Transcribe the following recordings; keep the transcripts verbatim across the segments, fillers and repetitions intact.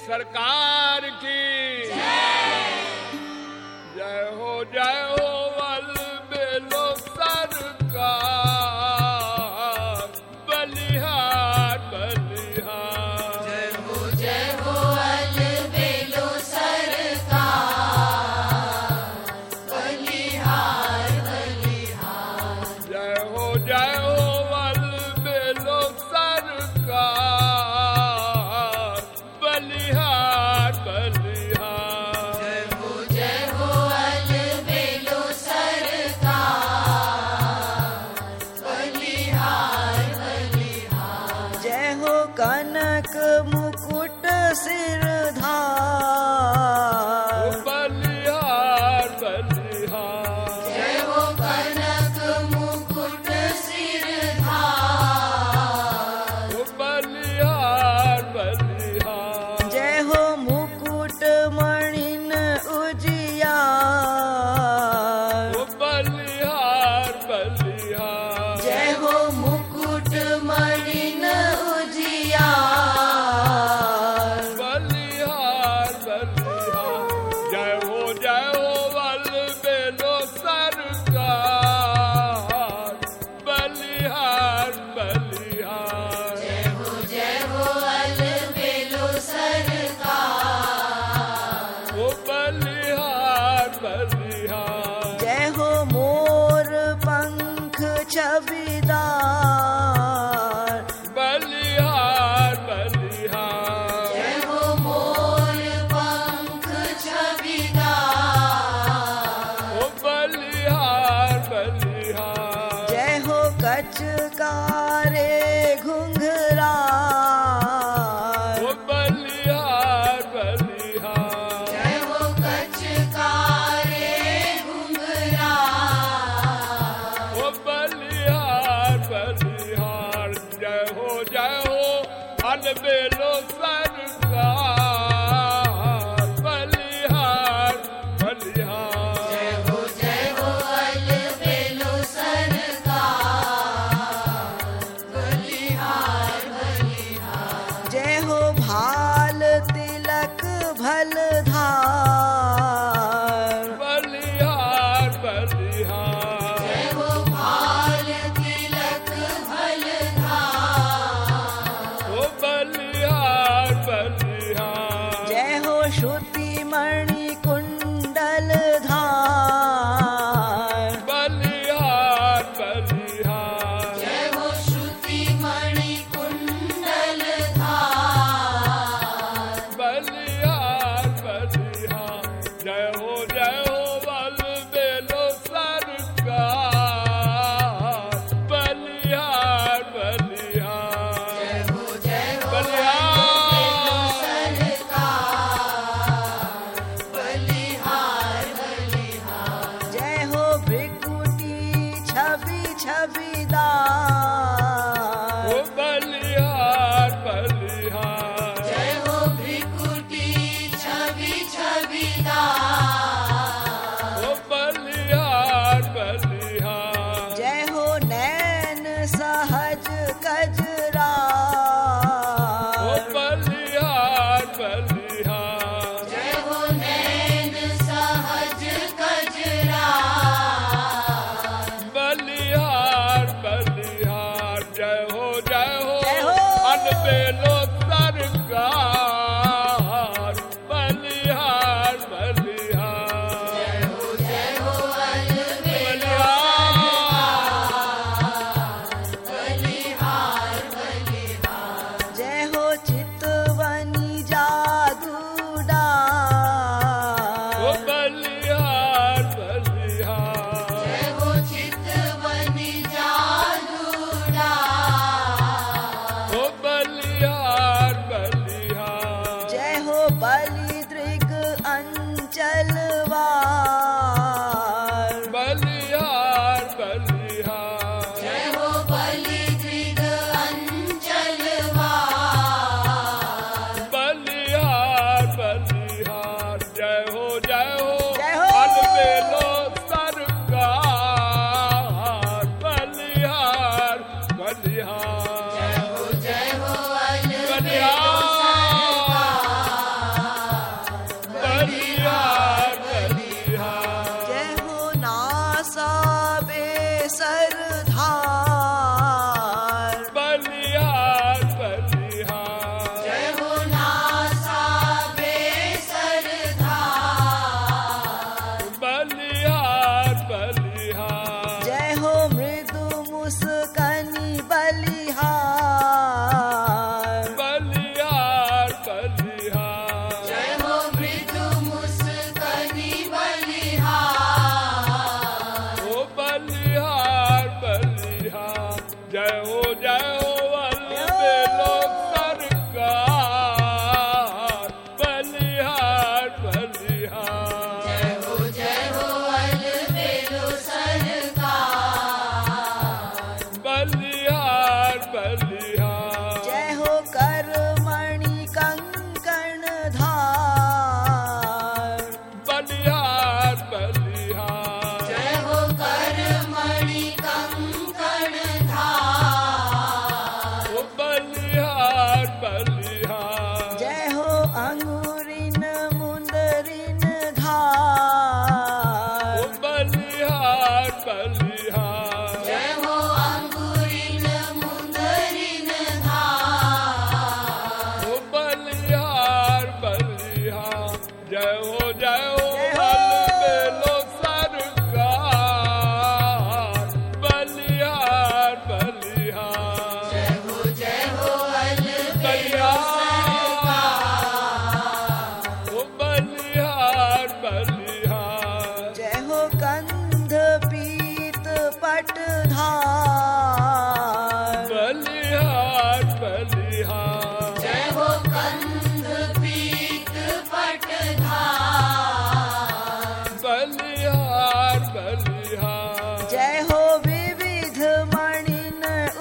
सरकार की जय हो जय हो वल बेलो सरकार बलिहार बलिहार जय हो जय हो वल बेलो सरकार बलिहार बलिहार जय हो जय हो वल बेलो सरकार बलिहार बलिहार जय हो जय हो वल बेलो सरकार बलिहार बलिहार जय हो कनक मुकुट सिरधार बलिहार बलिहार जय हो कनक मुकुट सिरधार बलिहार बलिहार जय हो मुकुट मणिन उजियार बलिहार बलिहार जय हो मुकुट मणिन उजियार बलिहार बलिहार जय हो जय हो वल बेलो सरकार बलिहार बलिहार जय हो जय हो वल बेलो सरकार ओ बलिहार बलिहार जय हो मोर पंख छविदार बलिहार बलिहार जय हो मोर पंख छविदार ओ बलिहार बलिहार जय हो कचकारे घुंघरार ओ बलिहार बलिहार जय हो कचकारे घुंघरार ओ बलिहार बलिहार जय हो जय हो अलबेलो सरकार बलिहार बलिहार जय हो जय हो वल बेलो सरकार बलिहार बलिहार जय हो भाल तिलक भलधार बलिहार बलिहार जय हो भाल तिलक भलधार ओ बलिहार बलिहार जय हो श्रुति मणि कुंडल धार बलिहार बलिहार जय हो श्रुति मणि कुंडल धार बलिहार बलिहार जय हो जय हो वल बेलो सरकार बलिहार बलिहार जय हो जय हो बलिहार सरकार बलिहार बलिहार जय हो भृकुटी छवि छविदार ओ बलिहार बलिहार जय हो भृकुटी छवि छविदार ओ बलिहार बलिहार जय हो नैन सहज कजरार ओ बलिहार बलिहार जय हो नैन सहज कजरार बलिहार बलिहार जय हो जय हो जय हो। अलबेलो सरकार बलिहार बलिहार जय हो जय हो अलबेलो सरकार बलिहार बलिहार जय हो जय हो अलबेलो सरकार ओ बलिहार बलिहार जय हो कंध पीत पटधार बलिहार बलिहार जय हो कंध पीत पटधार बलिहार बलिहार जय हो विविध मणिन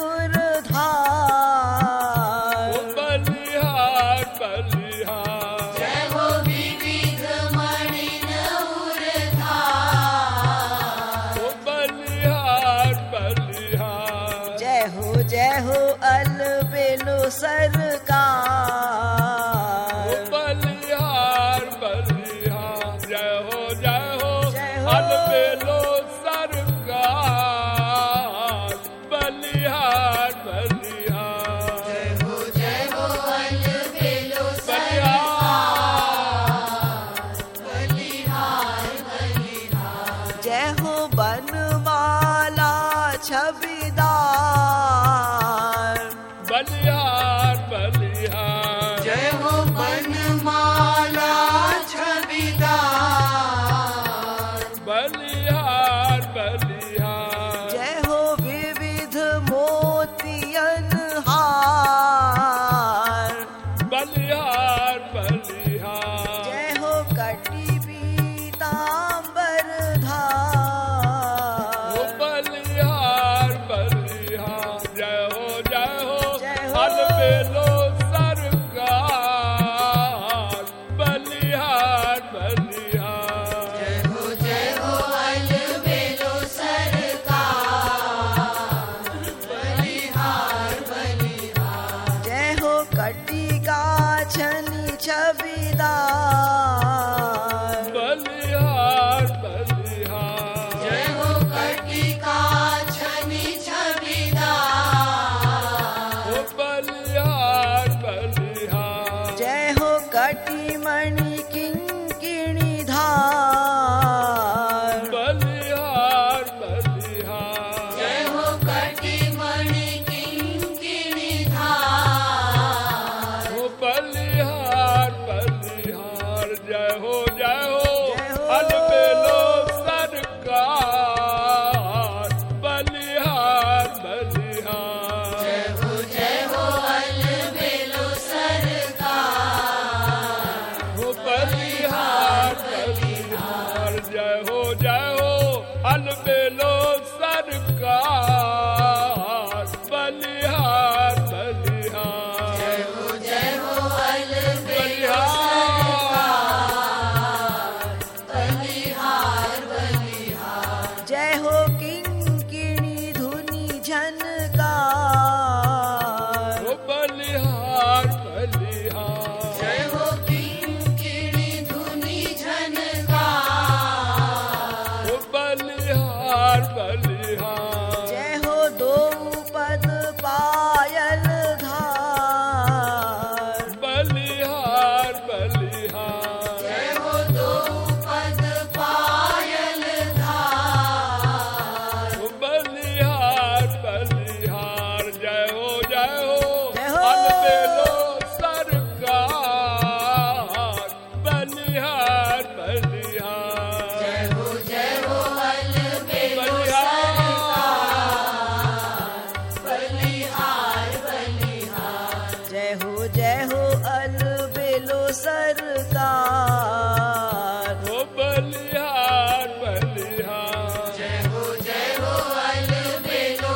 उर्धार ओ बलिहार बलिहार जय हो विविध मणिन उर्धार ओ बलिहार बलिहार जय हो जय हो अलबेलो सरकार ओ बलिहार बलिहार जय हो जय हो जय हो। अलबेलो सरकार बलिहार बलिहार जय हो जय हो अलबेलो बलिहार बलिहार बलिहार जय हो बनमाला छबिदार बलिहार बलिहार जय हो बनमाला छबिदार बलिहार बलिहार जय हो विविध मोतियन हार बलिहार बलिहार जय हो कटी पीतांबर धार ओ बलिहार बलिहार जय हो जय हो जय हो। अलबेलो सरकार बलिहार बलिहार जय हो जय हो अलबेलो सरकार बलिहार बलिहार जय हो कटी गाछनी छबिदार बलिहार बलिहार जय हो कटिका छनि छबिदार ओ बलिहार बलिहार जय हो कटी मणि किंकिणी धार बलिहार बलिहार जय हो कटि मणि किंकिणी धार ओ बलिहार बलिहार जय हो जय हो जय हो। अलबेलो सरकार बलिहार बलिहार जय हो जय हो अलबेलो सरकार ओ बलिहार बलिहार जय हो जय हो अलबेलो सरकार बलिहार बलिहार जय हो जय हो अलबेलो बलिहार बलिहार बलिहार जय हो किंकिणी धुनि झनकार ओ बलिहार बलिहार जय हो किंकिणी धुनि झनकार ओ बलिहार बलिहार जय हो दो पद पायल धार बलिहार बलिहार जय हो दो पद पायल धार ओ बलिहार बलिहार जय हो जय हो जय हो। अलबेलो सरकार बलिहार बलिहार जय हो जय हो अलबेलो सरकार बलिहार बलिहार जय हो जय हो अलबेलो सरकार ओ बलिहार बलिहार जय हो जय हो अलबेलो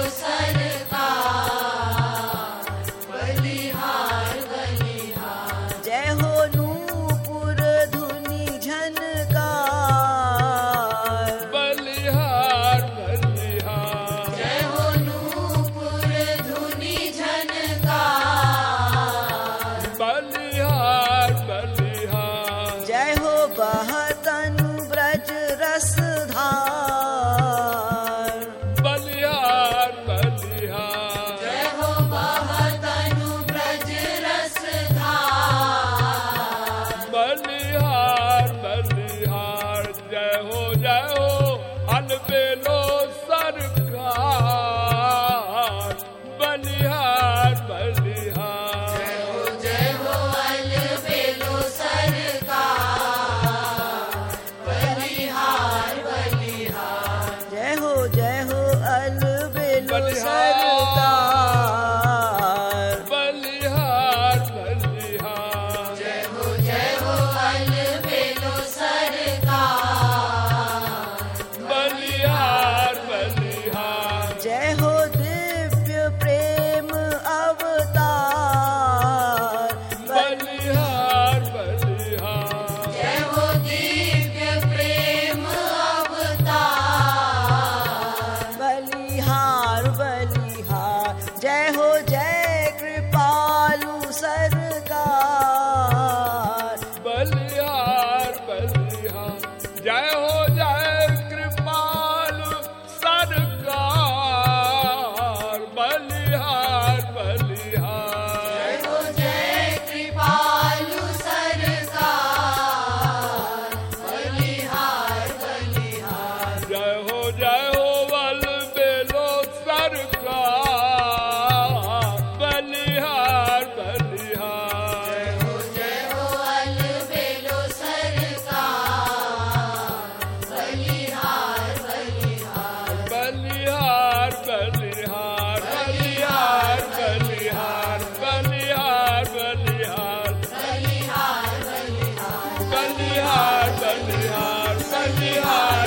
सरकार बलिहार बलिहार जय हो नूपुर धुनि झनकार बलिहार बलिहार जय हो नूपुर धुनि झनकार बलिहार बलिहार जय हो बहतनु ब्रज रसधार बलिहार बलिहार जय हो बहतनु ब्रज रसधार बलिहार अलबेलो सरकार बलिहार बलिहार जय हो जय हो अलबेलो सरकार बलिहार बलिहार जय हो जय हो अलबेलो बलिहार सरकार बलिहार बलिहार जय हो जय हो अलबेलो सरकार बलिहार बलिहार जय हो दिव्य प्रेम अवतार बलिहार बलिहार जय हो दिव्य प्रेम अवतार बलिहार बलिहार जय हो जय कृपालु सरकार बलिहार बलिहार जय हो जय कृपालु सरकार बलिहार बलिहार जय हो जय कृपालु सरकार बलिहार बलिहार जय हो जय हो अलबेलो सरकार बलिहार बलिहार हो जय हो अलबेलो सरकार बलिहार बलिहार बलिहार बलिहार बलिहार बलिहार बलिहार बलिहार बलिहार बलिहार बलिहार बलिहार बलिहार